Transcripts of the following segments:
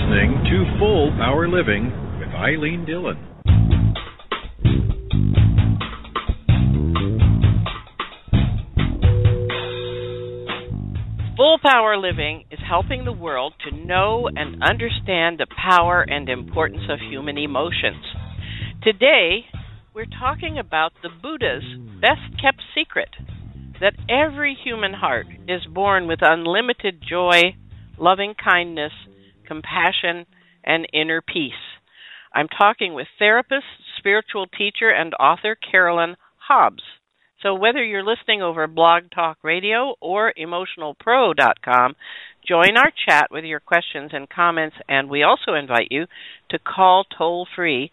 listening to Full Power Living with Eileen Dillon. Full Power Living is helping the world to know and understand the power and importance of human emotions. Today, we're talking about the Buddha's best-kept secret, that every human heart is born with unlimited joy, loving kindness, compassion, and inner peace. I'm talking with therapist, spiritual teacher, and author Carolyn Hobbs. So whether you're listening over Blog Talk Radio or EmotionalPro.com, join our chat with your questions and comments, and we also invite you to call toll-free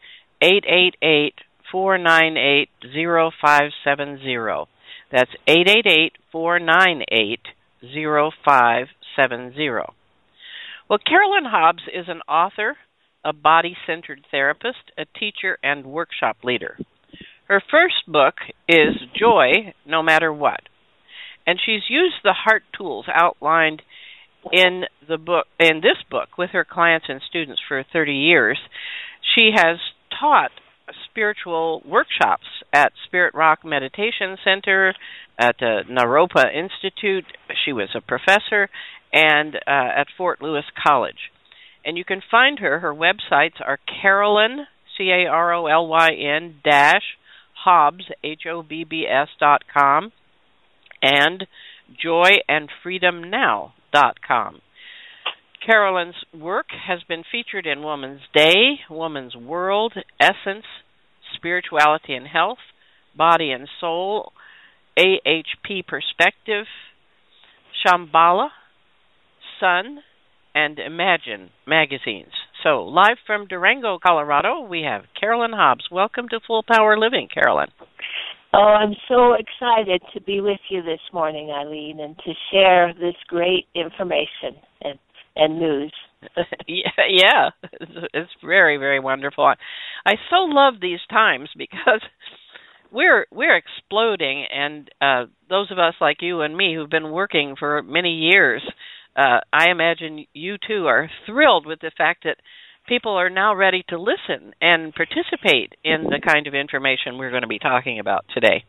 888-498-0570. That's 888-498-0570. Well, Carolyn Hobbs is an author, a body-centered therapist, a teacher, and workshop leader. Her first book is Joy, No Matter What, and she's used the heart tools outlined in this book with her clients and students for 30 years. She has taught spiritual workshops at Spirit Rock Meditation Center, at the Naropa Institute. She was a professor, and at Fort Lewis College. And you can find her. Her websites are Carolyn, Carolyn Hobbs, HOBBS.com, and joyandfreedomnow.com. Carolyn's work has been featured in Woman's Day, Woman's World, Essence, Spirituality and Health, Body and Soul, AHP Perspective, Shambhala, Sun, and Imagine magazines. So, live from Durango, Colorado, we have Carolyn Hobbs. Welcome to Full Power Living, Carolyn. Oh, I'm so excited to be with you this morning, Eileen, and to share this great information and news. Yeah, it's very, very wonderful. I so love these times because we're exploding, and those of us like you and me who've been working for many years, I imagine you too are thrilled with the fact that people are now ready to listen and participate in the kind of information we're going to be talking about today.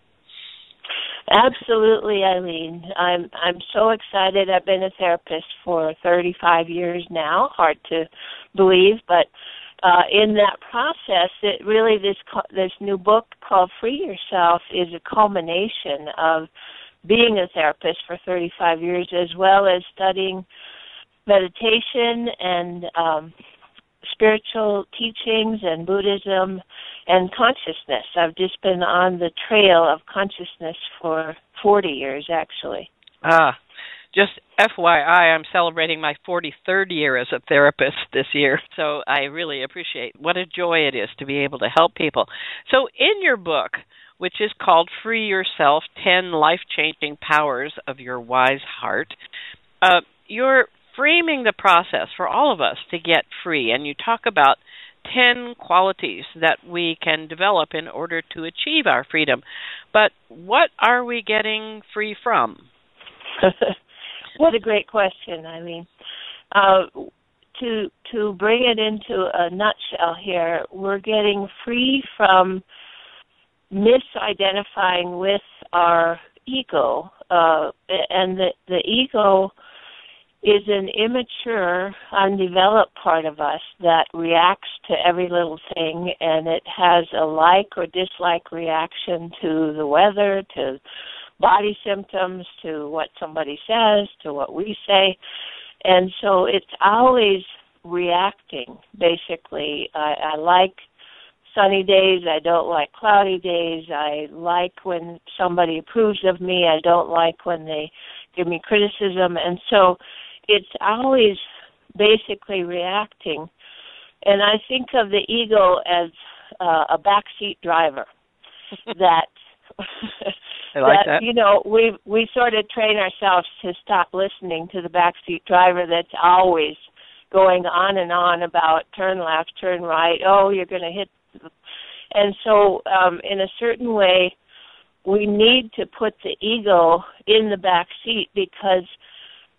Absolutely, Eileen. I'm so excited. I've been a therapist for 35 years now. Hard to believe, but in that process, it really this new book called Free Yourself is a culmination of being a therapist for 35 years, as well as studying meditation and spiritual teachings and Buddhism and consciousness. I've just been on the trail of consciousness for 40 years, actually. Just FYI, I'm celebrating my 43rd year as a therapist this year, so I really appreciate what a joy it is to be able to help people. So in your book, which is called Free Yourself, 10 Life-Changing Powers of Your Wise Heart, you're framing the process for all of us to get free, and you talk about 10 qualities that we can develop in order to achieve our freedom. But what are we getting free from? What a great question, Eileen. To bring it into a nutshell here, we're getting free from misidentifying with our ego, and the ego is an immature, undeveloped part of us that reacts to every little thing, and it has a like or dislike reaction to the weather, to body symptoms, to what somebody says, to what we say. And so it's always reacting, basically. I like sunny days. I don't like cloudy days. I like when somebody approves of me. I don't like when they give me criticism. And so it's always basically reacting. And I think of the ego as a backseat driver that I like that. You know, we sort of train ourselves to stop listening to the backseat driver that's always going on and on about turn left, turn right, oh, you're going to hit. And so in a certain way, we need to put the ego in the back seat, because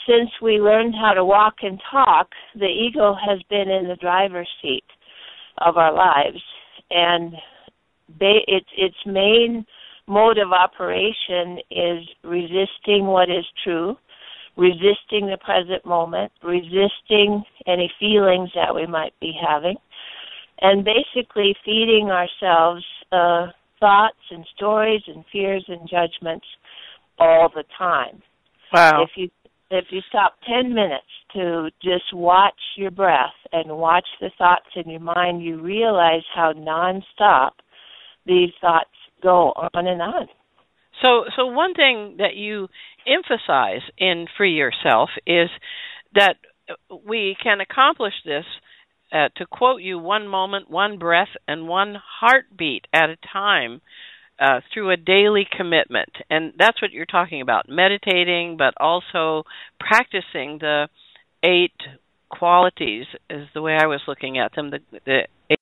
since we learned how to walk and talk, the ego has been in the driver's seat of our lives. And its main mode of operation is resisting what is true, resisting the present moment, resisting any feelings that we might be having, and basically feeding ourselves thoughts and stories and fears and judgments all the time. Wow. If you stop 10 minutes to just watch your breath and watch the thoughts in your mind, you realize how nonstop these thoughts go on and on. So one thing that you emphasize in Free Yourself is that we can accomplish this, to quote you, one moment, one breath, and one heartbeat at a time through a daily commitment. And that's what you're talking about, meditating, but also practicing the 8 qualities is the way I was looking at them, the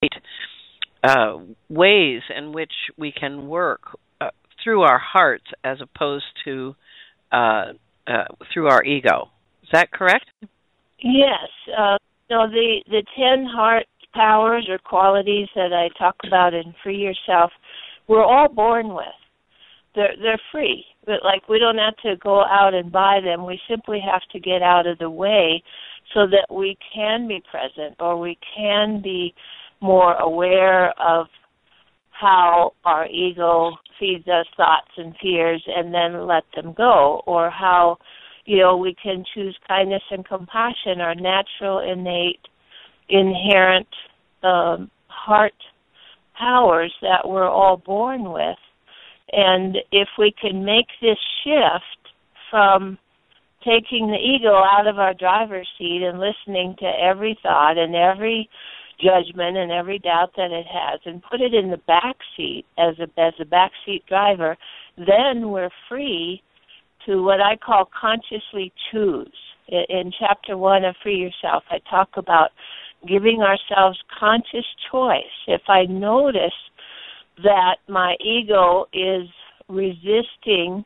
8 ways in which we can work through our hearts as opposed to through our ego. Is that correct? Yes. The 10 heart powers or qualities that I talk about in Free Yourself, we're all born with. They're free, but we don't have to go out and buy them. We simply have to get out of the way so that we can be present, or we can be more aware of how our ego feeds us thoughts and fears and then let them go, or how we can choose kindness and compassion, our natural, innate, inherent heart powers that we're all born with. And if we can make this shift from taking the ego out of our driver's seat and listening to every thought and every judgment and every doubt that it has, and put it in the back seat as a backseat driver, then we're free to what I call consciously choose. In Chapter 1 of Free Yourself, I talk about giving ourselves conscious choice. If I notice that my ego is resisting,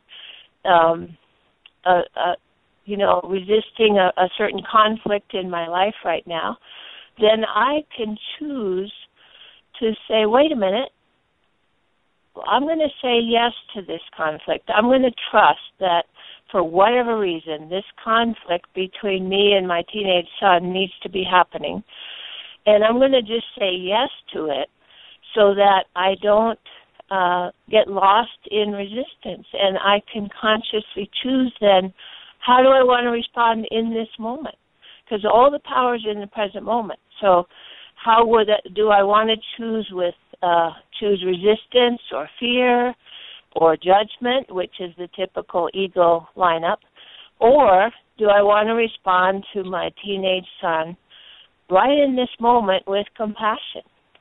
resisting a certain conflict in my life right now, then I can choose to say, wait a minute, I'm going to say yes to this conflict. I'm going to trust that for whatever reason, this conflict between me and my teenage son needs to be happening. And I'm going to just say yes to it so that I don't get lost in resistance. And I can consciously choose then, how do I want to respond in this moment? Because all the power is in the present moment. So how do I want to choose choose resistance or fear or judgment, which is the typical ego lineup, or do I want to respond to my teenage son right in this moment with compassion?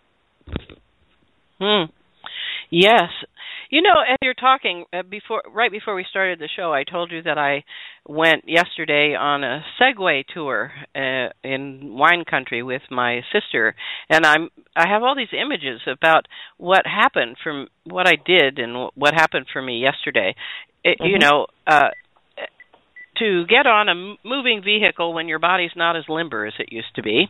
Yes. As you're talking, right before we started the show, I told you that I went yesterday on a Segway tour in wine country with my sister, and I have all these images about what happened from what I did and what happened for me yesterday. To get on a moving vehicle when your body's not as limber as it used to be,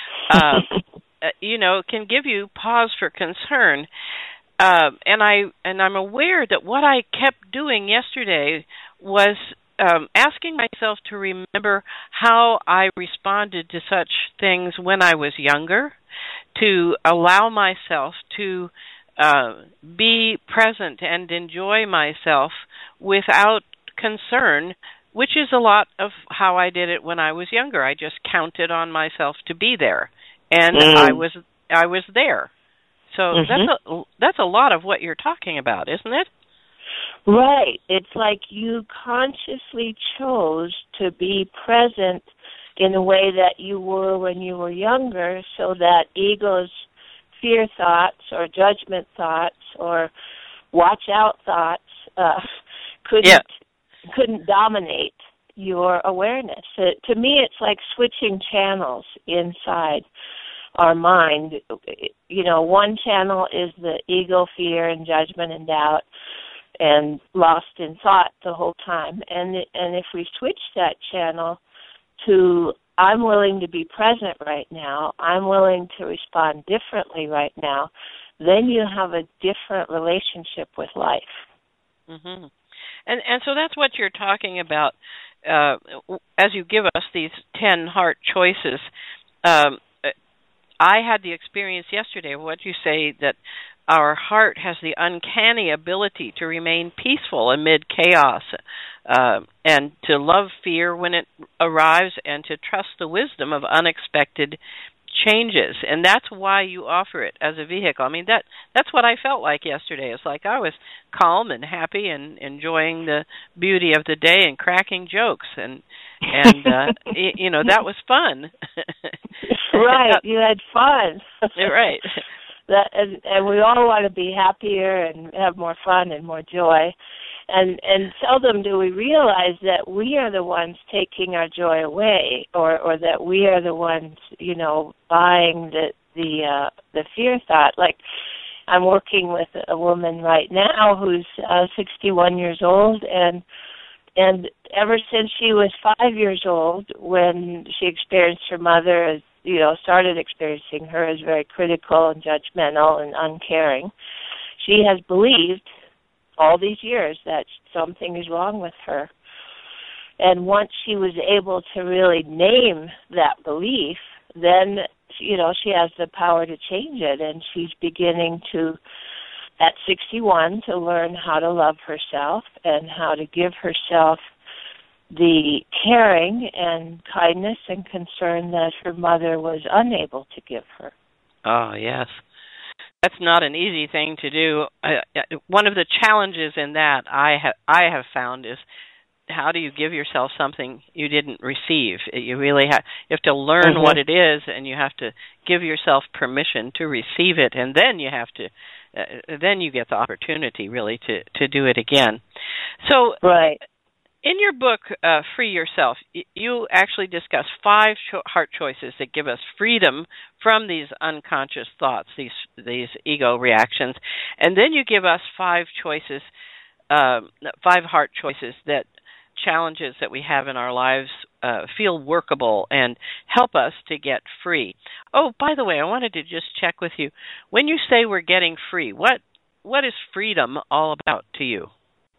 can give you pause for concern. And I'm aware that what I kept doing yesterday was asking myself to remember how I responded to such things when I was younger, to allow myself to be present and enjoy myself without concern, which is a lot of how I did it when I was younger. I just counted on myself to be there, and I was there. So that's a lot of what you're talking about, isn't it? Right. It's like you consciously chose to be present in a way that you were when you were younger, so that ego's fear thoughts or judgment thoughts or watch out thoughts couldn't dominate your awareness. To me, it's like switching channels inside our mind. One channel is the ego, fear, and judgment and doubt, and lost in thought the whole time. And if we switch that channel to I'm willing to be present right now, I'm willing to respond differently right now, then you have a different relationship with life. Mm-hmm. And so that's what you're talking about as you give us these 10 heart choices. I had the experience yesterday of what you say, that our heart has the uncanny ability to remain peaceful amid chaos, and to love fear when it arrives, and to trust the wisdom of unexpected changes. And that's why you offer it as a vehicle. I mean, that's what I felt like yesterday. It's like I was calm and happy and enjoying the beauty of the day and cracking jokes, and that was fun. Right, you had fun. Right. And we all want to be happier and have more fun and more joy. And seldom do we realize that we are the ones taking our joy away, or that we are the ones, buying the fear thought. Like, I'm working with a woman right now who's 61 years old, and ever since she was 5 years old, when she experienced her mother started experiencing her as very critical and judgmental and uncaring, she has believed all these years that something is wrong with her. And once she was able to really name that belief, then, she has the power to change it. And she's beginning to, at 61, to learn how to love herself and how to give herself the caring and kindness and concern that her mother was unable to give her. Oh, yes. That's not an easy thing to do. One of the challenges in that I have found is, how do you give yourself something you didn't receive? You really have to learn Mm-hmm. what it is, and you have to give yourself permission to receive it, and then you have to then you get the opportunity really to do it again. So right. In your book, Free Yourself, you actually discuss 5 heart choices that give us freedom from these unconscious thoughts, these ego reactions, and then you give us 5 choices, 5 heart choices that challenges that we have in our lives feel workable and help us to get free. Oh, by the way, I wanted to just check with you. When you say we're getting free, what is freedom all about to you?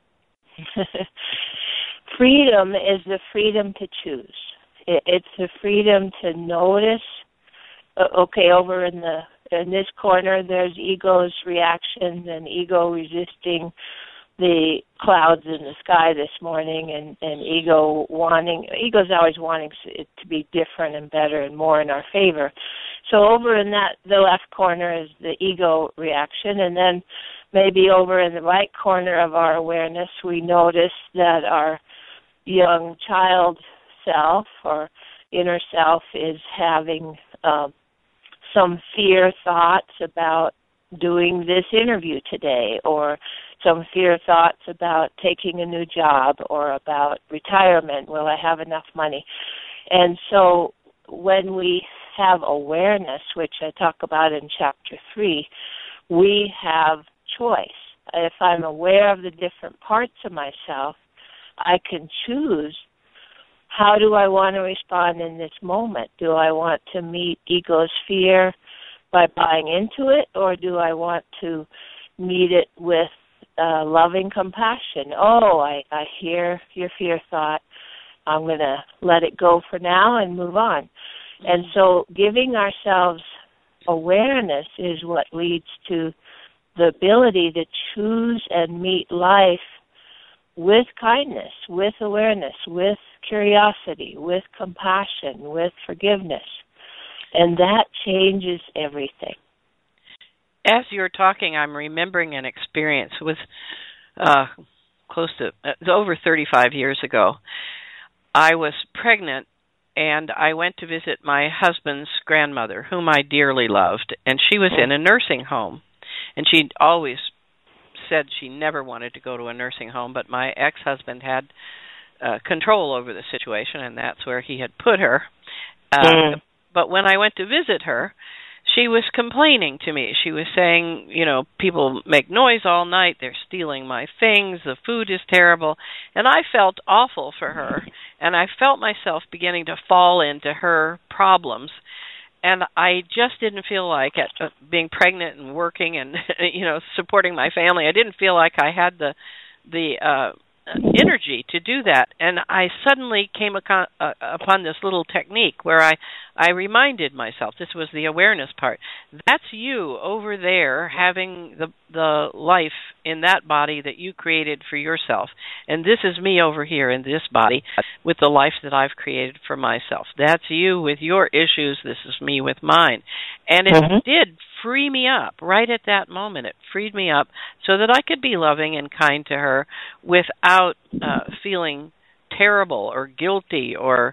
Freedom is the freedom to choose. It's the freedom to notice, over in this corner there's ego's reactions and ego resisting the clouds in the sky this morning, and ego's always wanting it to be different and better and more in our favor. So over in the left corner is the ego reaction, and then maybe over in the right corner of our awareness we notice that our young child self or inner self is having some fear thoughts about doing this interview today, or some fear thoughts about taking a new job, or about retirement. Will I have enough money? And so when we have awareness, which I talk about in Chapter 3, we have choice. If I'm aware of the different parts of myself, I can choose, how do I want to respond in this moment? Do I want to meet ego's fear by buying into it, or do I want to meet it with loving compassion? Oh, I hear your fear thought. I'm going to let it go for now and move on. And so giving ourselves awareness is what leads to the ability to choose and meet life with kindness, with awareness, with curiosity, with compassion, with forgiveness. And that changes everything. As you're talking, I'm remembering an experience. It was over 35 years ago. I was pregnant, and I went to visit my husband's grandmother, whom I dearly loved, and she was in a nursing home. And she'd always said she never wanted to go to a nursing home, but my ex-husband had control over the situation, and that's where he had put her. But when I went to visit her, she was complaining to me. She was saying, people make noise all night, they're stealing my things, the food is terrible, and I felt awful for her, and I felt myself beginning to fall into her problems. And I just didn't feel like being pregnant and working and supporting my family. I didn't feel like I had the energy to do that. And I suddenly came upon this little technique where I reminded myself, this was the awareness part, that's you over there having the life in that body that you created for yourself. And this is me over here in this body with the life that I've created for myself. That's you with your issues. This is me with mine. And it did free me up right at that moment. It freed me up so that I could be loving and kind to her without feeling terrible or guilty or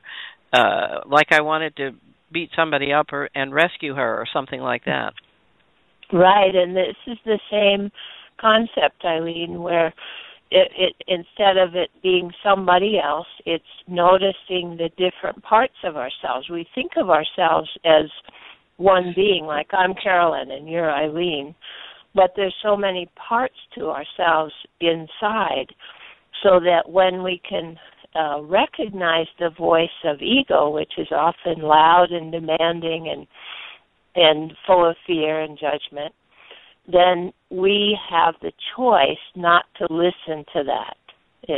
like I wanted to beat somebody up and rescue her or something like that. Right, and this is the same concept, Eileen, where it instead of it being somebody else, it's noticing the different parts of ourselves. We think of ourselves as one being, like I'm Carolyn and you're Eileen, but there's so many parts to ourselves inside, so that when we can recognize the voice of ego, which is often loud and demanding and full of fear and judgment, then we have the choice not to listen to that.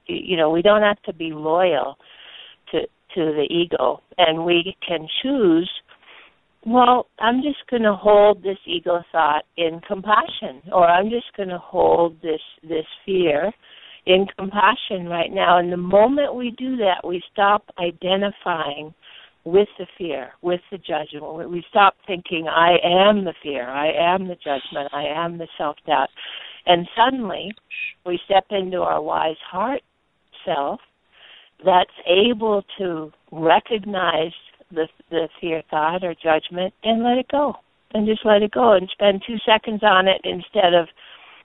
We don't have to be loyal to the ego, and we can choose, well, I'm just going to hold this ego thought in compassion, or I'm just going to hold this fear in compassion right now. And the moment we do that, we stop identifying with the fear, with the judgment. We stop thinking, I am the fear, I am the judgment, I am the self-doubt. And suddenly, we step into our wise heart self that's able to recognize the fear thought or judgment and let it go. And just let it go and spend 2 seconds on it instead of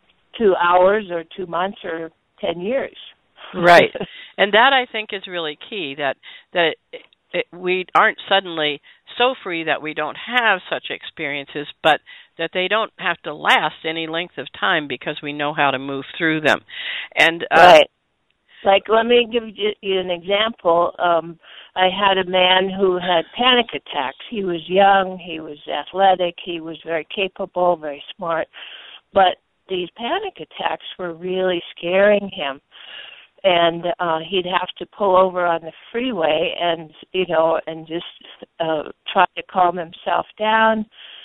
2 hours or 2 months or 10 years. Right. And that, I think, is really key, that we aren't suddenly so free that we don't have such experiences, but that they don't have to last any length of time because we know how to move through them. And right. Like, let me give you an example. I had a man who had panic attacks. He was young, he was athletic, he was very capable, very smart, but these panic attacks were really scaring him. And he'd have to pull over on the freeway and just try to calm himself down.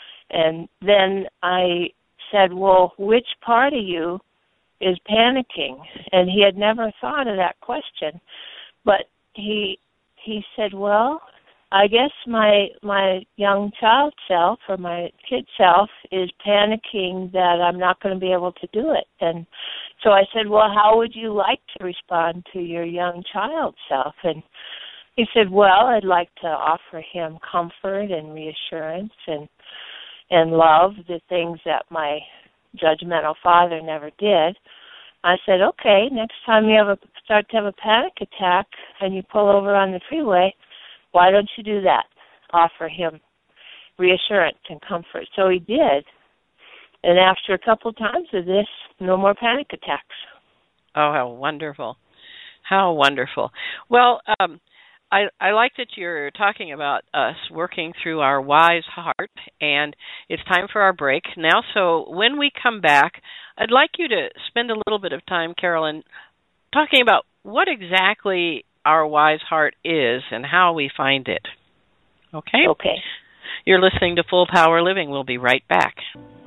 And then I said, well, which part of you is panicking? And he had never thought of that question. But he said, well, I guess my young child self or my kid self is panicking that I'm not going to be able to do it. And so I said, well, how would you like to respond to your young child self? And he said, well, I'd like to offer him comfort and reassurance and love, the things that my judgmental father never did. I said, okay, next time you start to have a panic attack and you pull over on the freeway, why don't you do that? Offer him reassurance and comfort. So he did. And after a couple of times of this, no more panic attacks. Oh, how wonderful. How wonderful. Well, I like that you're talking about us working through our wise heart, and it's time for our break now. So when we come back, I'd like you to spend a little bit of time, Carolyn, talking about what exactly our wise heart is and how we find it. Okay? Okay. You're listening to Full Power Living. We'll be right back.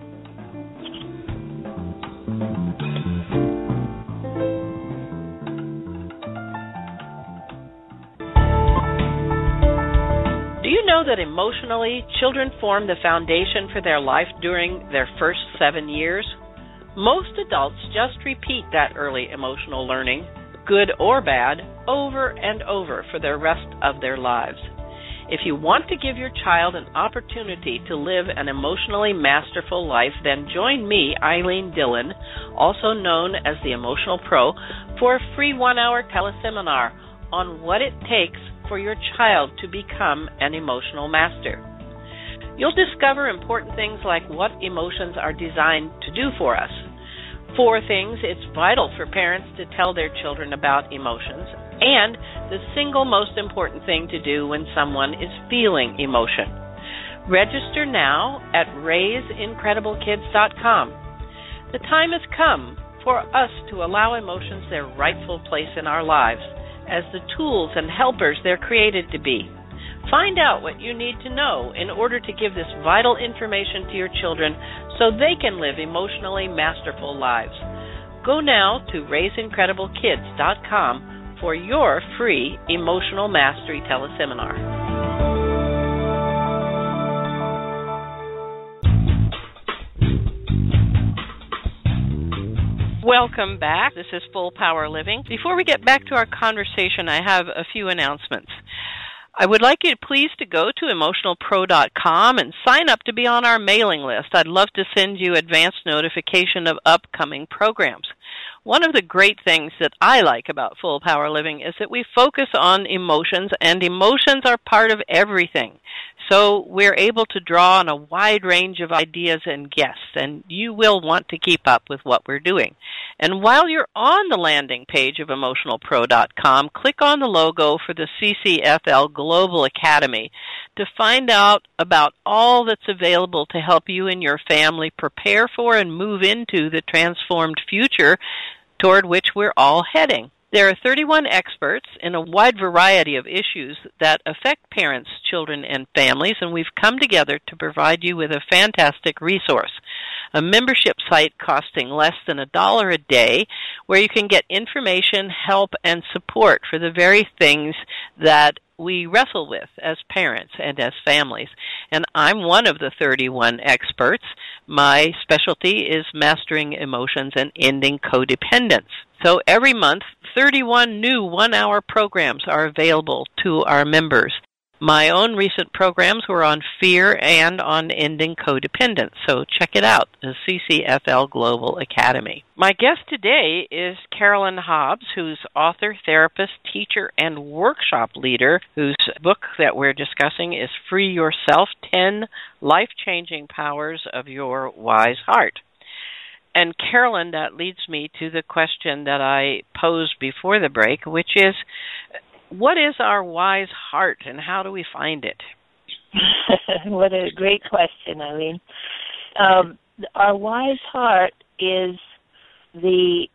Do you know that emotionally, children form the foundation for their life during their first 7 years? Most adults just repeat that early emotional learning, good or bad, over and over for the rest of their lives. If you want to give your child an opportunity to live an emotionally masterful life, then join me, Eileen Dillon, also known as the Emotional Pro, for a free 1-hour teleseminar on what it takes for your child to become an emotional master. You'll discover important things like what emotions are designed to do for us. 4 things it's vital for parents to tell their children about emotions, and the single most important thing to do when someone is feeling emotion. Register now at raiseincrediblekids.com. The time has come for us to allow emotions their rightful place in our lives as the tools and helpers they're created to be. Find out what you need to know in order to give this vital information to your children so they can live emotionally masterful lives. Go now to raiseincrediblekids.com for your free Emotional Mastery teleseminar. Welcome back. This is Full Power Living. Before we get back to our conversation, I have a few announcements. I would like you please to go to emotionalpro.com and sign up to be on our mailing list. I'd love to send you advance notification of upcoming programs. One of the great things that I like about Full Power Living is that we focus on emotions, and emotions are part of everything. So we're able to draw on a wide range of ideas and guests, and you will want to keep up with what we're doing. And while you're on the landing page of emotionalpro.com, click on the logo for the CCFL Global Academy to find out about all that's available to help you and your family prepare for and move into the transformed future toward which we're all heading. There are 31 experts in a wide variety of issues that affect parents, children, and families, and we've come together to provide you with a fantastic resource, a membership site costing less than $1 a day, where you can get information, help, and support for the very things that we wrestle with as parents and as families. And I'm one of the 31 experts. My specialty is mastering emotions and ending codependence. So every month, 31 new one-hour programs are available to our members. My own recent programs were on fear and on ending codependence, so check it out, the CCFL Global Academy. My guest today is Carolyn Hobbs, who's author, therapist, teacher, and workshop leader, whose book that we're discussing is Free Yourself, 10 Life-Changing Powers of Your Wise Heart. And Carolyn, that leads me to the question that I posed before the break, which is, what is our wise heart and how do we find it? What a great question, Eileen. Our wise heart is the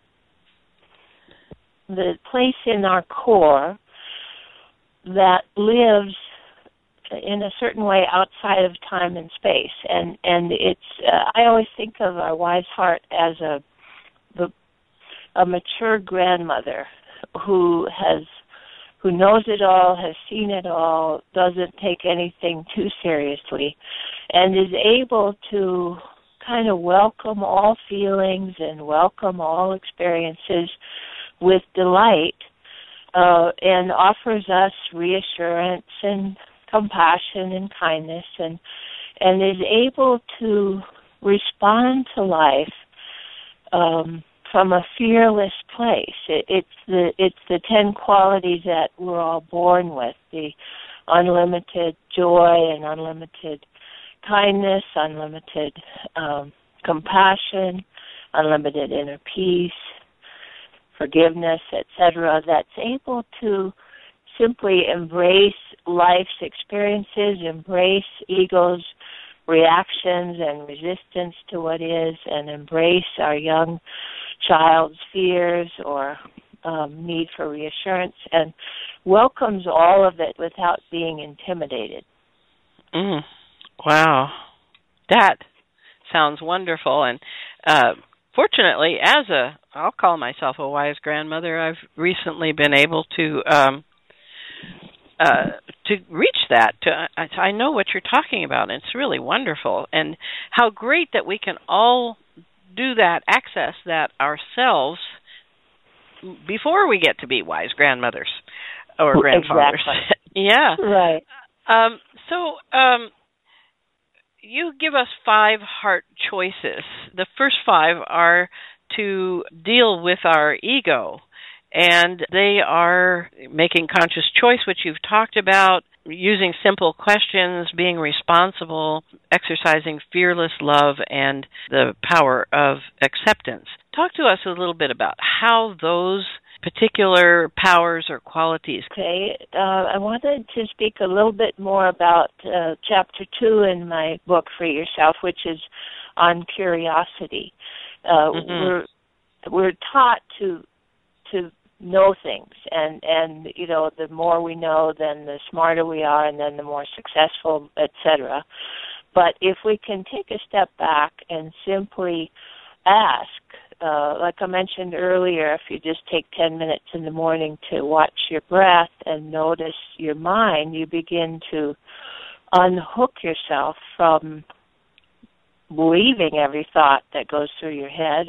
place in our core that lives in a certain way outside of time and space, and it's I always think of our wise heart as a mature grandmother who knows it all, has seen it all, doesn't take anything too seriously, and is able to kind of welcome all feelings and welcome all experiences with delight, and offers us reassurance and compassion and kindness, and is able to respond to life from a fearless place. It's the 10 qualities that we're all born with: the unlimited joy and unlimited kindness, unlimited compassion, unlimited inner peace, forgiveness, etc. That's able to simply embrace life's experiences, embrace ego's reactions and resistance to what is, and embrace our young child's fears or need for reassurance, and welcomes all of it without being intimidated. Wow. That sounds wonderful. And fortunately, I'll call myself a wise grandmother, I've recently been able to reach that. I know what you're talking about, and it's really wonderful. And how great that we can all do that, access that ourselves before we get to be wise grandmothers or grandfathers. Exactly. Yeah. Right. So you give us 5 heart choices. The first 5 are to deal with our ego, and they are making conscious choice, which you've talked about, using simple questions, being responsible, exercising fearless love, and the power of acceptance. Talk to us a little bit about how those particular powers or qualities. Okay, I wanted to speak a little bit more about Chapter 2 in my book, Free Yourself, which is on curiosity. We're taught to know things, and you know, the more we know, then the smarter we are, and then the more successful, etc. But if we can take a step back and simply ask, like I mentioned earlier, if you just take 10 minutes in the morning to watch your breath and notice your mind, you begin to unhook yourself from believing every thought that goes through your head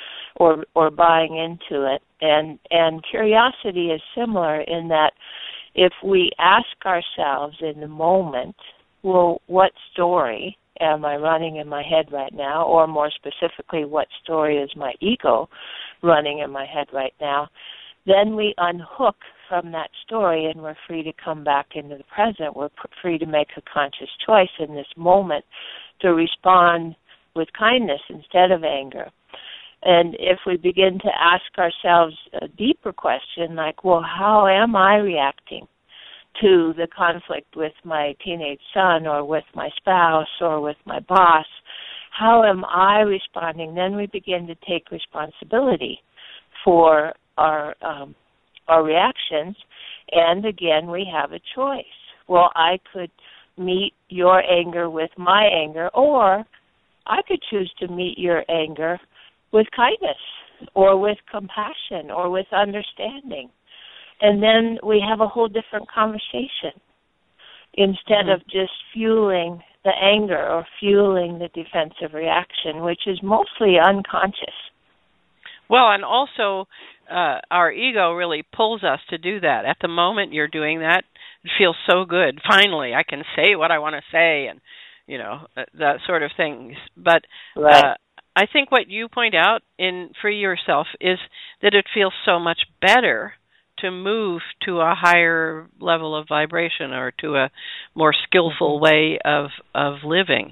or buying into it. And curiosity is similar in that if we ask ourselves in the moment, well, what story am I running in my head right now? Or more specifically, what story is my ego running in my head right now? Then we unhook from that story and we're free to come back into the present. We're free to make a conscious choice in this moment to respond with kindness instead of anger. And if we begin to ask ourselves a deeper question like, well, how am I reacting to the conflict with my teenage son or with my spouse or with my boss? How am I responding? Then we begin to take responsibility for our reactions. And again, we have a choice. Well, I could meet your anger with my anger, or I could choose to meet your anger with kindness or with compassion or with understanding. And then we have a whole different conversation instead of just fueling the anger or fueling the defensive reaction, which is mostly unconscious. Well, and also our ego really pulls us to do that. At the moment you're doing that, it feels so good. Finally, I can say what I want to say, and you know, that sort of thing. But I think what you point out in Free Yourself is that it feels so much better to move to a higher level of vibration or to a more skillful way of living.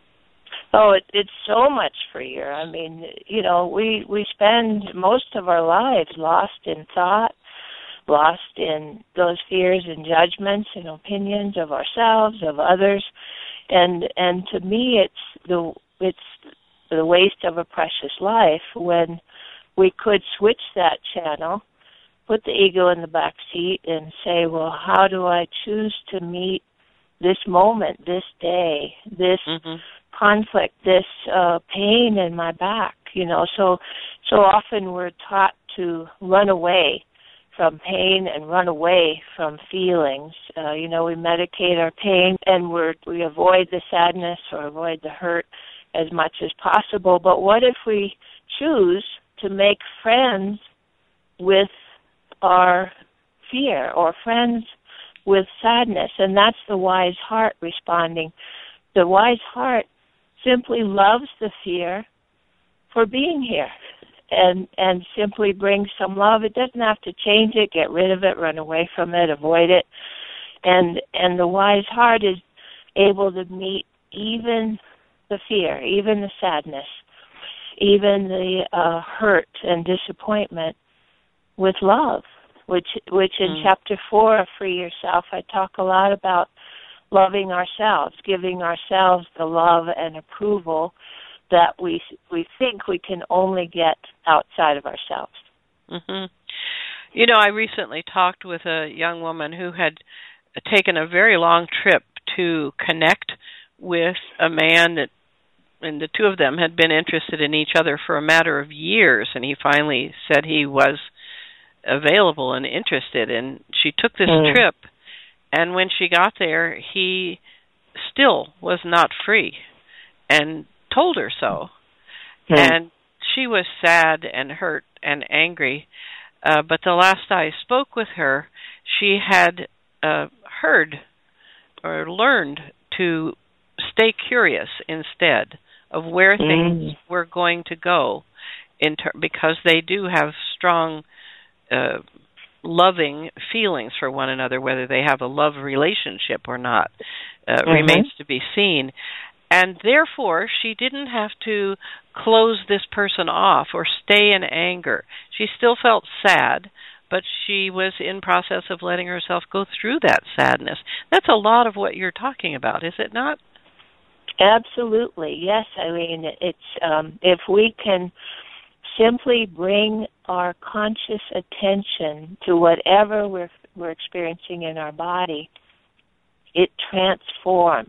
Oh, it's so much freer. I mean, you know, we spend most of our lives lost in thought, lost in those fears and judgments and opinions of ourselves, of others, and to me, it's the waste of a precious life when we could switch that channel, put the ego in the back seat, and say, well, how do I choose to meet this moment, this day, this conflict, this pain in my back? You know, so often we're taught to run away from pain and run away from feelings. You know, we medicate our pain and we avoid the sadness or avoid the hurt as much as possible. But what if we choose to make friends with our fear or friends with sadness? And that's the wise heart responding. The wise heart simply loves the fear for being here and simply brings some love. It doesn't have to change it, get rid of it, run away from it, avoid it. And the wise heart is able to meet even the fear, even the sadness, even the hurt and disappointment with love, which in Chapter 4 of Free Yourself, I talk a lot about loving ourselves, giving ourselves the love and approval that we think we can only get outside of ourselves. Mm-hmm. You know, I recently talked with a young woman who had taken a very long trip to connect with a man and the two of them had been interested in each other for a matter of years, and he finally said he was available and interested, and she took this trip, and when she got there, he still was not free, and told her so. And she was sad and hurt and angry, but the last I spoke with her, she had heard or learned to stay curious instead of where things were going to go, because they do have strong loving feelings for one another, whether they have a love relationship or not, remains to be seen. And therefore, she didn't have to close this person off or stay in anger. She still felt sad, but she was in process of letting herself go through that sadness. That's a lot of what you're talking about, is it not? Absolutely, yes. I mean, it's if we can simply bring our conscious attention to whatever we're experiencing in our body, it transforms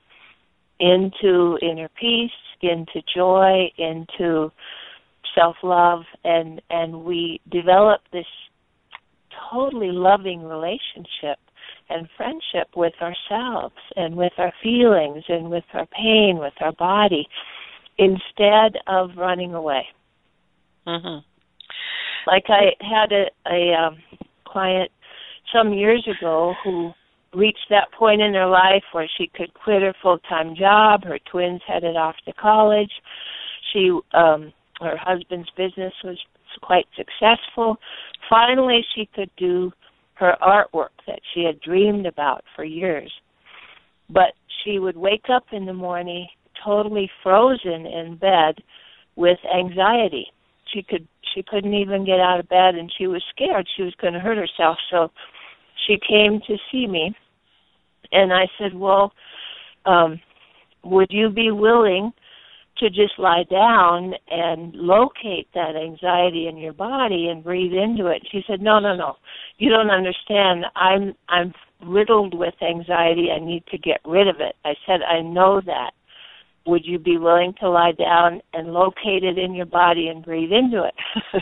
into inner peace, into joy, into self-love, and we develop this totally loving relationship and friendship with ourselves and with our feelings and with our pain, with our body, instead of running away. Mm-hmm. Like I had a client some years ago who reached that point in her life where she could quit her full-time job. Her twins headed off to college. Her husband's business was quite successful. Finally, she could do her artwork that she had dreamed about for years. But she would wake up in the morning totally frozen in bed with anxiety. She couldn't even get out of bed, and she was scared she was going to hurt herself. So she came to see me, and I said, well, would you be willing to just lie down and locate that anxiety in your body and breathe into it? She said, no, you don't understand. I'm riddled with anxiety. I need to get rid of it. I said, I know that. Would you be willing to lie down and locate it in your body and breathe into it?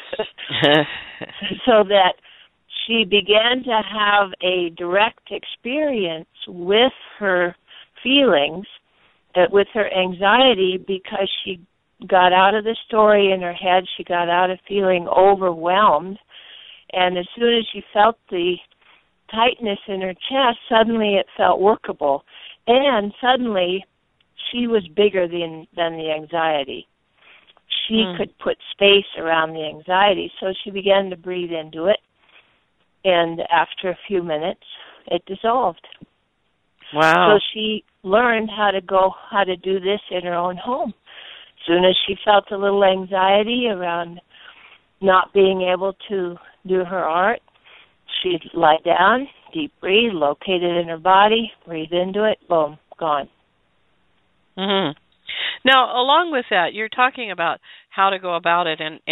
So that she began to have a direct experience with her feelings, with her anxiety, because she got out of the story in her head. She got out of feeling overwhelmed. And as soon as she felt the tightness in her chest, suddenly it felt workable. And suddenly she was bigger than the anxiety. She could put space around the anxiety. So she began to breathe into it. And after a few minutes, it dissolved. Wow. So she learned how to do this in her own home. As soon as she felt a little anxiety around not being able to do her art, she'd lie down, deep breathe, locate it in her body, breathe into it, boom, gone. Mm-hmm. Now, along with that, you're talking about how to go about it, and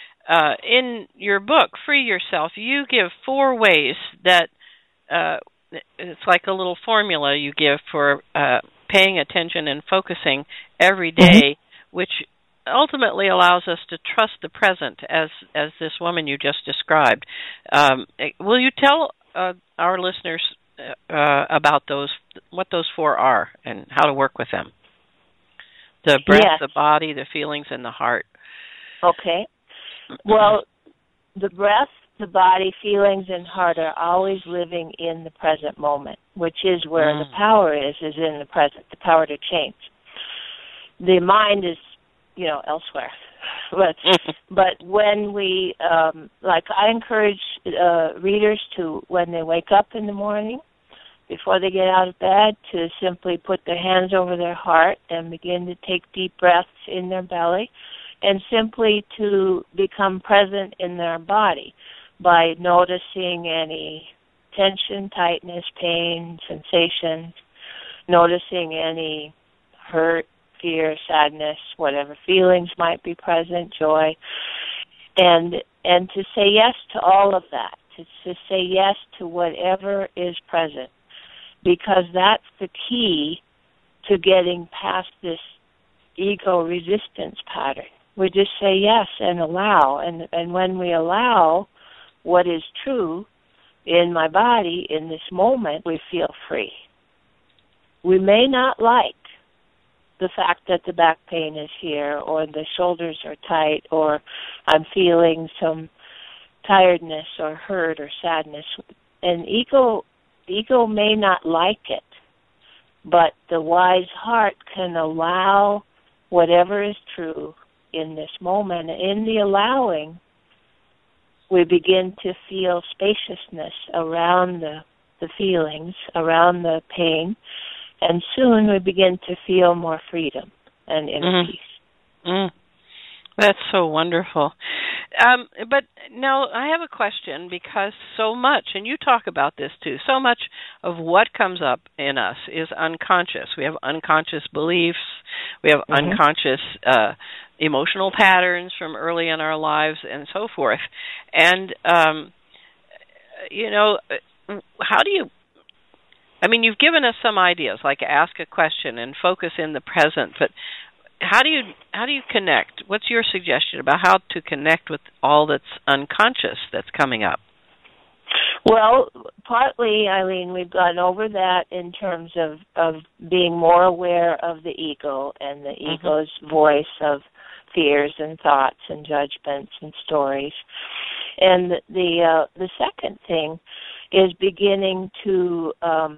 in your book, Free Yourself, you give 4 ways that it's like a little formula you give for paying attention and focusing every day, which ultimately allows us to trust the present, as this woman you just described. Will you tell our listeners about those, what those 4 are, and how to work with them? The breath, yes. The body, the feelings, and the heart. Okay. Well, the breath, the body, feelings, and heart are always living in the present moment, which is where the power is in the present, the power to change. The mind is, elsewhere. But when we, I encourage readers to, when they wake up in the morning, before they get out of bed, to simply put their hands over their heart and begin to take deep breaths in their belly, and simply to become present in their body by noticing any tension, tightness, pain, sensations, noticing any hurt, fear, sadness, whatever feelings might be present, joy, and to say yes to all of that, to say yes to whatever is present, because that's the key to getting past this ego resistance pattern. We just say yes and allow, and when we allow what is true in my body in this moment, we feel free. We may not like the fact that the back pain is here, or the shoulders are tight, or I'm feeling some tiredness or hurt or sadness. And ego may not like it, but the wise heart can allow whatever is true in this moment. In the allowing, we begin to feel spaciousness around the feelings, around the pain, and soon we begin to feel more freedom and inner peace. That's so wonderful. But now I have a question, because so much, and you talk about this too, so much of what comes up in us is unconscious. We have unconscious beliefs. We have unconscious emotional patterns from early in our lives and so forth. And, how do you, you've given us some ideas, like ask a question and focus in the present, but how do you connect? What's your suggestion about how to connect with all that's unconscious that's coming up? Well, partly, Eileen, we've gone over that in terms of being more aware of the ego and the ego's voice of fears and thoughts and judgments and stories. And the second thing is beginning to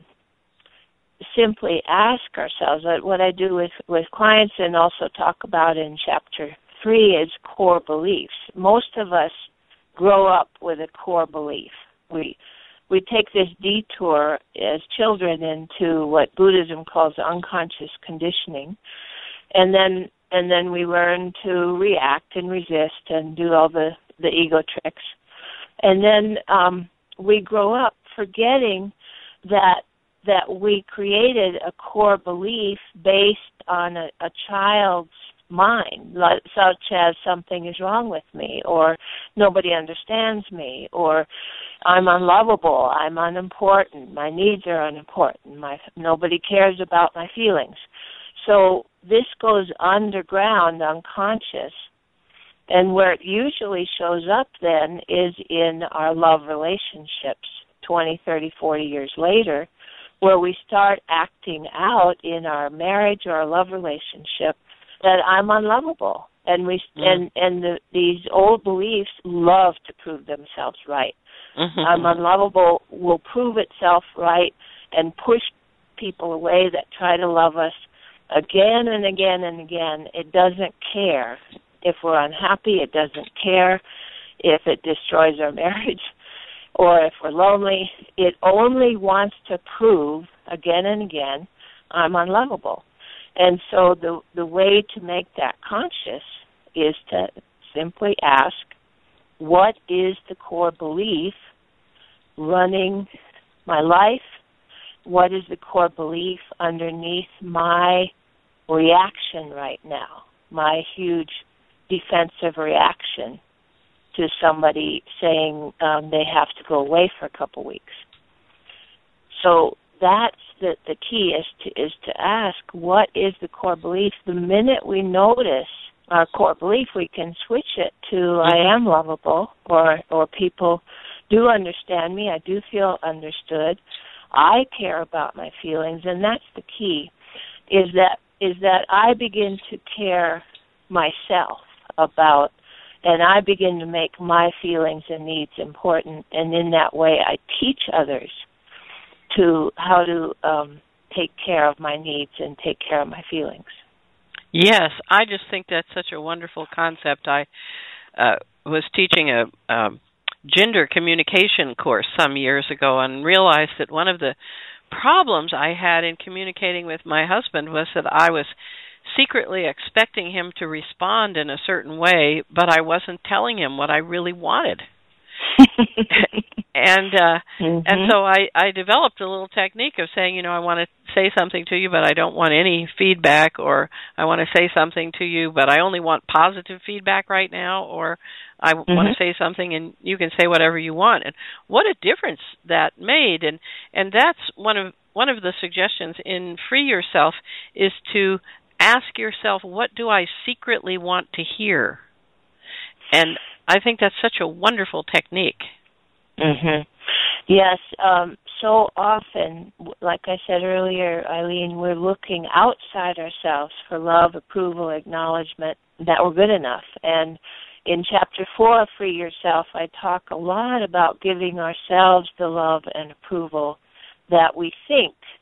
simply ask ourselves, what I do with clients and also talk about in Chapter 3 is core beliefs. Most of us grow up with a core belief. We take this detour as children into what Buddhism calls unconscious conditioning, and then we learn to react and resist and do all the ego tricks. And then we grow up forgetting that we created a core belief based on a child's mind, such as something is wrong with me, or nobody understands me, or I'm unlovable, I'm unimportant, my needs are unimportant, nobody cares about my feelings. So this goes underground, unconscious, and where it usually shows up then is in our love relationships 20, 30, 40 years later, where we start acting out in our marriage or our love relationship that I'm unlovable. And these old beliefs love to prove themselves right. I'm unlovable will prove itself right and push people away that try to love us again and again and again. It doesn't care if we're unhappy. It doesn't care if it destroys our marriage or if we're lonely. It only wants to prove again and again I'm unlovable. And so the way to make that conscious is to simply ask, what is the core belief running my life? What is the core belief underneath my reaction right now, my huge defensive reaction to somebody saying they have to go away for a couple weeks? So that's the key is to ask, what is the core belief? The minute we notice our core belief, we can switch it to I am lovable, or people do understand me, I do feel understood, I care about my feelings, and that's the key, is that I begin to care myself about, and I begin to make my feelings and needs important, and in that way I teach others to how to take care of my needs and take care of my feelings. Yes, I just think that's such a wonderful concept. I was teaching a gender communication course some years ago and realized that one of the problems I had in communicating with my husband was that I was secretly expecting him to respond in a certain way, but I wasn't telling him what I really wanted. And so I developed a little technique of saying, I want to say something to you, but I don't want any feedback, or I want to say something to you, but I only want positive feedback right now, or I want to say something and you can say whatever you want. And what a difference that made. And that's one of the suggestions in Free Yourself, is to ask yourself, what do I secretly want to hear? And I think that's such a wonderful technique. Yes, so often, like I said earlier, Eileen, we're looking outside ourselves for love, approval, acknowledgement, that we're good enough. And in Chapter 4 of Free Yourself, I talk a lot about giving ourselves the love and approval that we think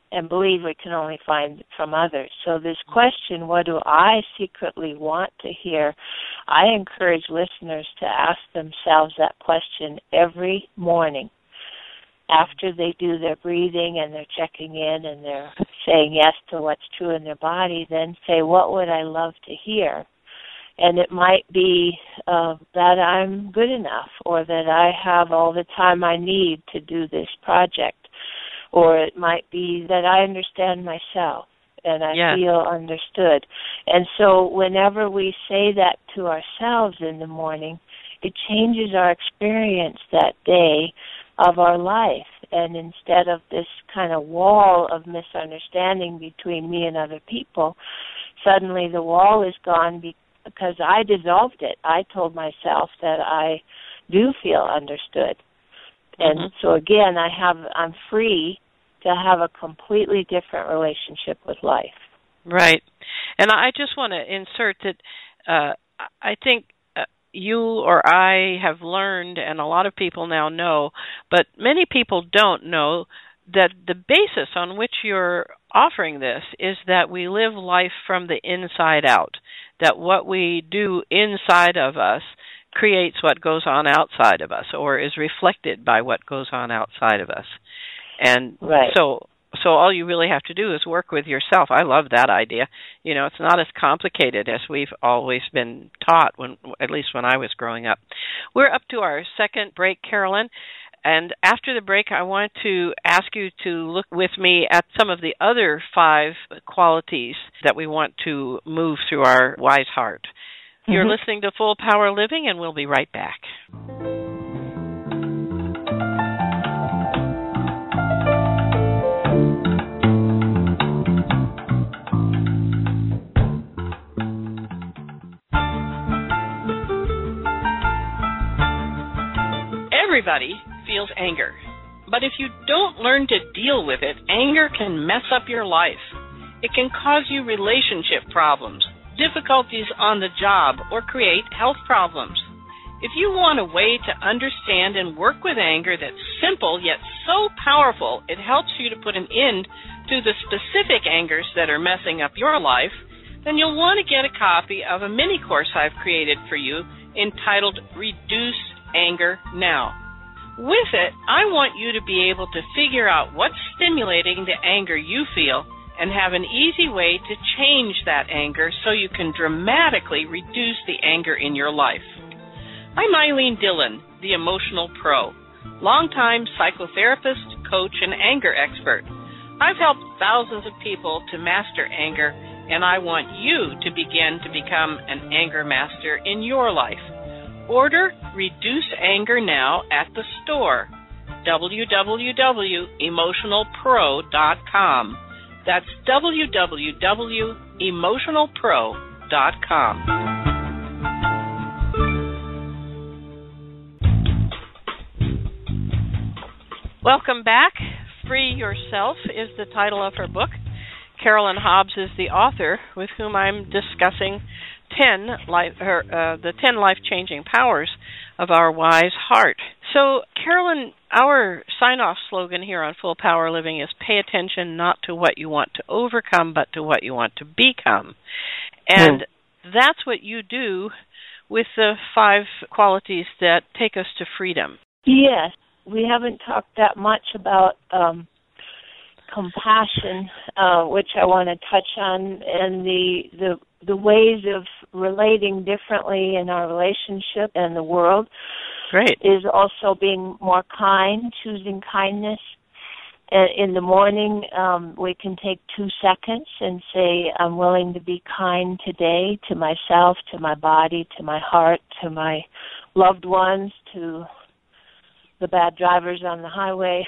and believe we can only find from others. So this question, what do I secretly want to hear? I encourage listeners to ask themselves that question every morning. After they do their breathing and they're checking in and they're saying yes to what's true in their body, then say, what would I love to hear? And it might be that I'm good enough, or that I have all the time I need to do this project. Or it might be that I understand myself and I feel understood. And so whenever we say that to ourselves in the morning, it changes our experience that day of our life. And instead of this kind of wall of misunderstanding between me and other people, suddenly the wall is gone because I dissolved it. I told myself that I do feel understood. And so again, I'm free to have a completely different relationship with life. Right. And I just want to insert that I think you or I have learned, and a lot of people now know, but many people don't know, that the basis on which you're offering this is that we live life from the inside out, that what we do inside of us creates what goes on outside of us, or is reflected by what goes on outside of us. And so all you really have to do is work with yourself. I love that idea. You know, it's not as complicated as we've always been taught, at least when I was growing up. We're up to our second break, Carolyn. And after the break, I want to ask you to look with me at some of the other 5 qualities that we want to move through our wise heart. You're listening to Full Power Living, and we'll be right back. Everybody feels anger, but if you don't learn to deal with it, anger can mess up your life. It can cause you relationship problems, difficulties on the job, or create health problems. If you want a way to understand and work with anger that's simple yet so powerful it helps you to put an end to the specific angers that are messing up your life, then you'll want to get a copy of a mini course I've created for you entitled Reduce Anger Now. With it, I want you to be able to figure out what's stimulating the anger you feel and have an easy way to change that anger so you can dramatically reduce the anger in your life. I'm Eileen Dillon, the Emotional Pro, longtime psychotherapist, coach, and anger expert. I've helped thousands of people to master anger, and I want you to begin to become an anger master in your life. Order Reduce Anger Now at the store, www.emotionalpro.com. That's www.emotionalpro.com. Welcome back. Free Yourself is the title of her book. Carolyn Hobbs is the author, with whom I'm discussing the 10 life-changing powers of our wise heart. So, Carolyn, our sign-off slogan here on Full Power Living is pay attention not to what you want to overcome, but to what you want to become. And that's what you do with the 5 qualities that take us to freedom. Yes. We haven't talked that much about compassion, which I want to touch on, and the ways of relating differently in our relationship and the world. Great. Is also being more kind, choosing kindness. In the morning, we can take 2 seconds and say, I'm willing to be kind today to myself, to my body, to my heart, to my loved ones, to the bad drivers on the highway,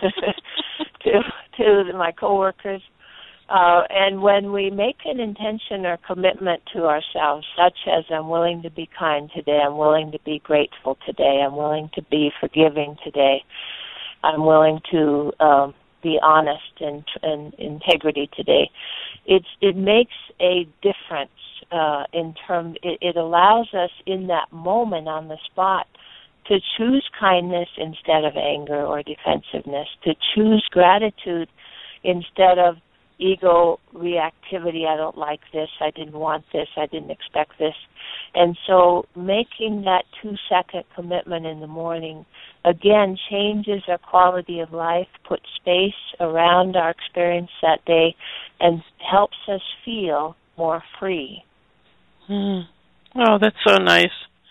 to my coworkers. And when we make an intention or commitment to ourselves, such as I'm willing to be kind today, I'm willing to be grateful today, I'm willing to be forgiving today, I'm willing to be honest and integrity today, it makes a difference in terms. It allows us in that moment on the spot to choose kindness instead of anger or defensiveness, to choose gratitude instead of ego reactivity. I don't like this, I didn't want this, I didn't expect this. And so making that 2-second commitment in the morning, again, changes our quality of life, puts space around our experience that day, and helps us feel more free. Oh, that's so nice.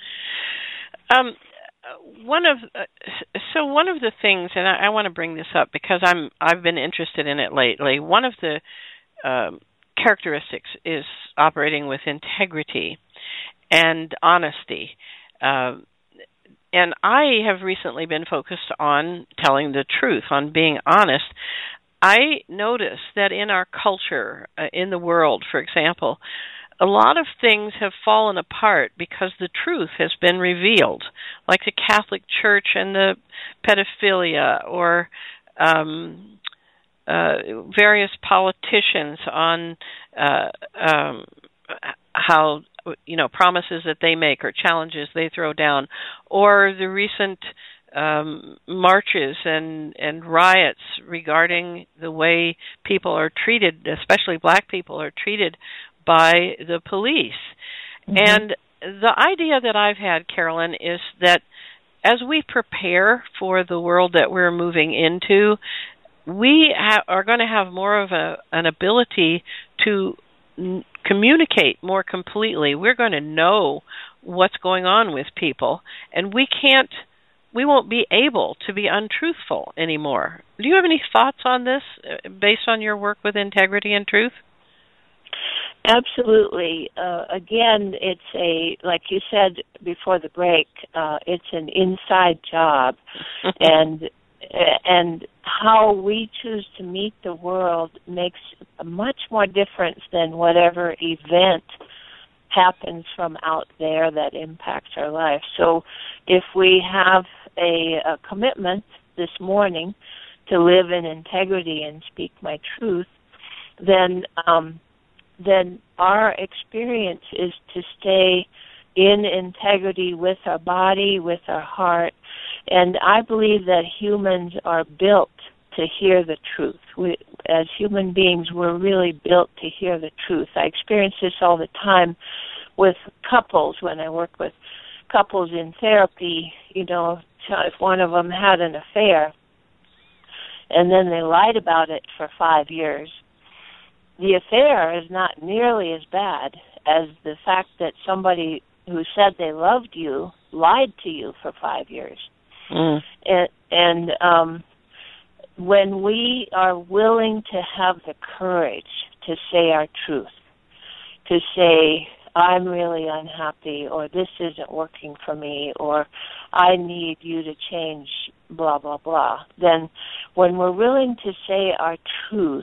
One of the things, and I want to bring this up because I've been interested in it lately. One of the characteristics is operating with integrity and honesty. And I have recently been focused on telling the truth, on being honest. I notice that in our culture, in the world, for example, a lot of things have fallen apart because the truth has been revealed, like the Catholic Church and the pedophilia, or various politicians on how, promises that they make or challenges they throw down, or the recent marches and riots regarding the way people are treated, especially black people are treated by the police. Mm-hmm. And the idea that I've had, Carolyn, is that as we prepare for the world that we're moving into, we are going to have more of an ability to communicate more completely. We're going to know what's going on with people, and we won't be able to be untruthful anymore. Do you have any thoughts on this based on your work with integrity and truth? Absolutely. Again, it's like you said before the break, it's an inside job. and how we choose to meet the world makes a much more difference than whatever event happens from out there that impacts our life. So if we have a commitment this morning to live in integrity and speak my truth, then our experience is to stay in integrity with our body, with our heart. And I believe that humans are built to hear the truth. As human beings, we're really built to hear the truth. I experience this all the time with couples when I work with couples in therapy. If one of them had an affair and then they lied about it for 5 years, the affair is not nearly as bad as the fact that somebody who said they loved you lied to you for 5 years. Mm. And when we are willing to have the courage to say our truth, to say, I'm really unhappy, or this isn't working for me, or I need you to change, blah, blah, blah, then when we're willing to say our truth,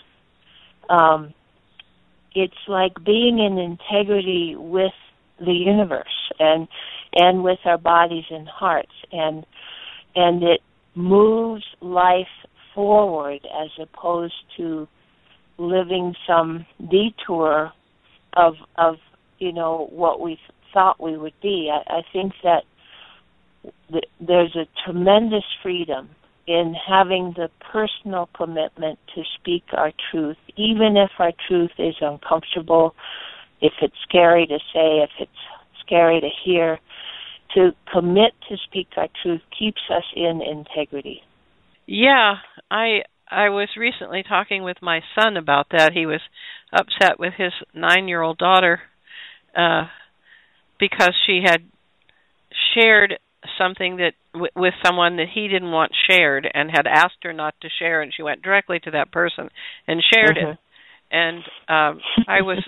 it's like being in integrity with the universe and with our bodies and hearts, and it moves life forward as opposed to living some detour of what we thought we would be. I think that there's a tremendous freedom in having the personal commitment to speak our truth, even if our truth is uncomfortable, if it's scary to say, if it's scary to hear. To commit to speak our truth keeps us in integrity. Yeah, I was recently talking with my son about that. He was upset with his 9-year-old daughter because she had shared something that with someone that he didn't want shared, and had asked her not to share, and she went directly to that person and shared it. And I was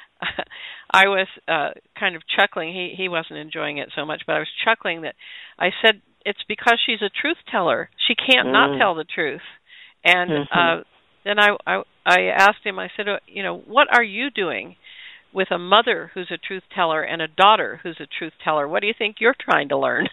kind of chuckling. He wasn't enjoying it so much, but I was chuckling that I said, it's because she's a truth teller. She can't not tell the truth. And then I asked him, I said, what are you doing with a mother who's a truth teller and a daughter who's a truth teller? What do you think you're trying to learn?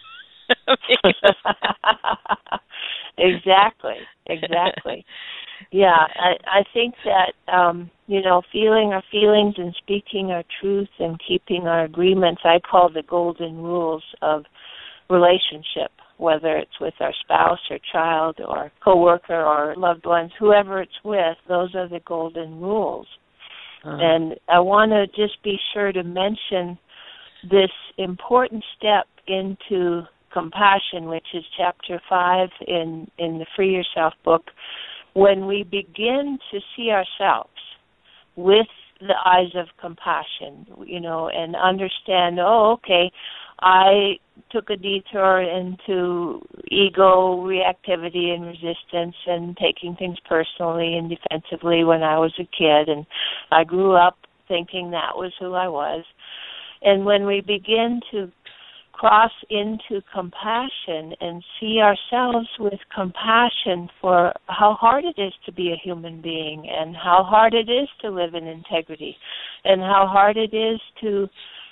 Exactly. Yeah, I think that, feeling our feelings and speaking our truth and keeping our agreements, I call the golden rules of relationship. whether it's with our spouse or child or coworker or loved ones, whoever it's with, those are the golden rules. And I want to just be sure to mention this important step into compassion, which is chapter 5 in the Free Yourself book. When we begin to see ourselves with the eyes of compassion, and understand, okay, I took a detour into ego, reactivity, and resistance, and taking things personally and defensively when I was a kid, and I grew up thinking that was who I was. And when we begin to cross into compassion and see ourselves with compassion for how hard it is to be a human being, and how hard it is to live in integrity, and how hard it is to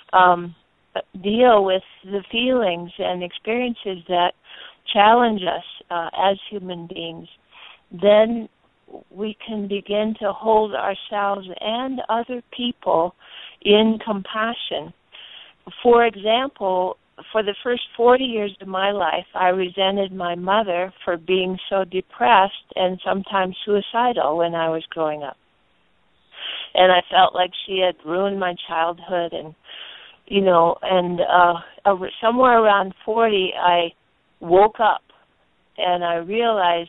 deal with the feelings and experiences that challenge us as human beings, then we can begin to hold ourselves and other people in compassion. For example, for the first 40 years of my life, I resented my mother for being so depressed and sometimes suicidal when I was growing up. And I felt like she had ruined my childhood, and somewhere around 40, I woke up and I realized,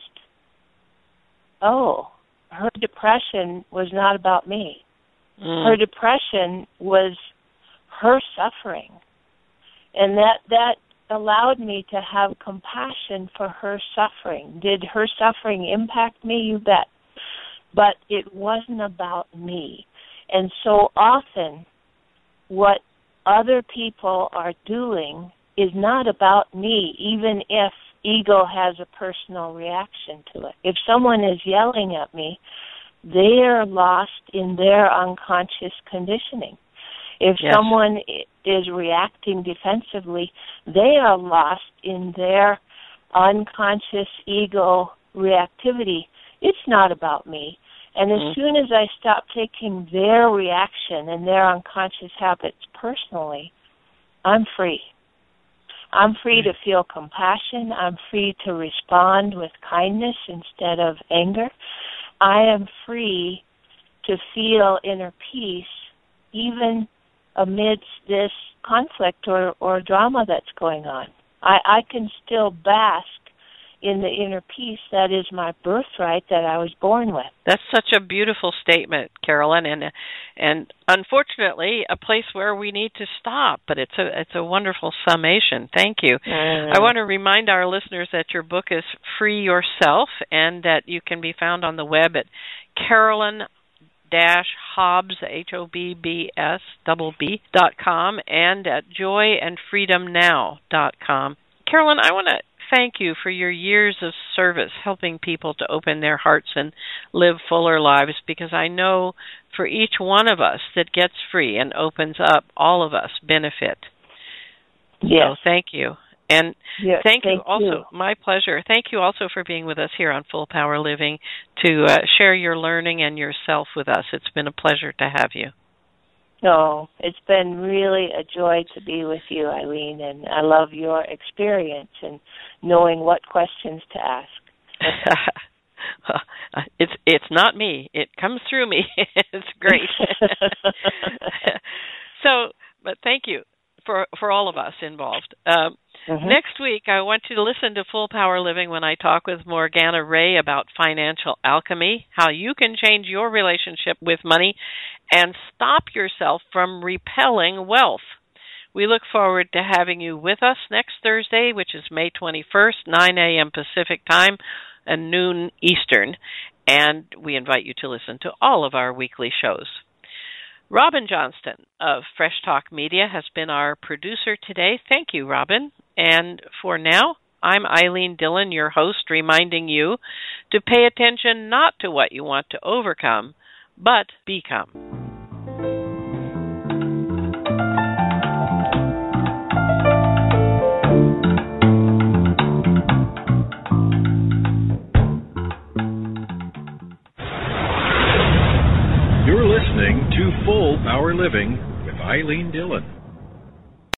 her depression was not about me. Her depression was her suffering. And that allowed me to have compassion for her suffering. Did her suffering impact me? You bet. But it wasn't about me. And so often, what other people are doing is not about me, even if ego has a personal reaction to it. If someone is yelling at me, they are lost in their unconscious conditioning. If someone is reacting defensively, they are lost in their unconscious ego reactivity. It's not about me. And as soon as I stop taking their reaction and their unconscious habits personally, I'm free. I'm free to feel compassion. I'm free to respond with kindness instead of anger. I am free to feel inner peace even amidst this conflict or drama that's going on. I can still bask in the inner peace that is my birthright that I was born with. That's such a beautiful statement, Carolyn, and unfortunately a place where we need to stop, but it's a wonderful summation. Thank you. I want to remind our listeners that your book is Free Yourself, and that you can be found on the web at Carolyn-Hobbs, HOBBS.com, and at joyandfreedomnow.com. Carolyn, I want to thank you for your years of service helping people to open their hearts and live fuller lives, because I know for each one of us that gets free and opens up, all of us benefit. So thank you. And thank you also. My pleasure. Thank you also for being with us here on Full Power Living to share your learning and yourself with us. It's been a pleasure to have you. No, it's been really a joy to be with you, Eileen, and I love your experience and knowing what questions to ask. It's not me. It comes through me. It's great. But thank you for all of us involved. Next week, I want you to listen to Full Power Living when I talk with Morgana Ray about financial alchemy, how you can change your relationship with money and stop yourself from repelling wealth. We look forward to having you with us next Thursday, which is May 21st, 9 a.m. Pacific Time and noon Eastern, and we invite you to listen to all of our weekly shows. Robin Johnston of Fresh Talk Media has been our producer today. Thank you, Robin. And for now, I'm Eileen Dillon, your host, reminding you to pay attention not to what you want to overcome, but become. You're listening to Full Power Living with Eileen Dillon.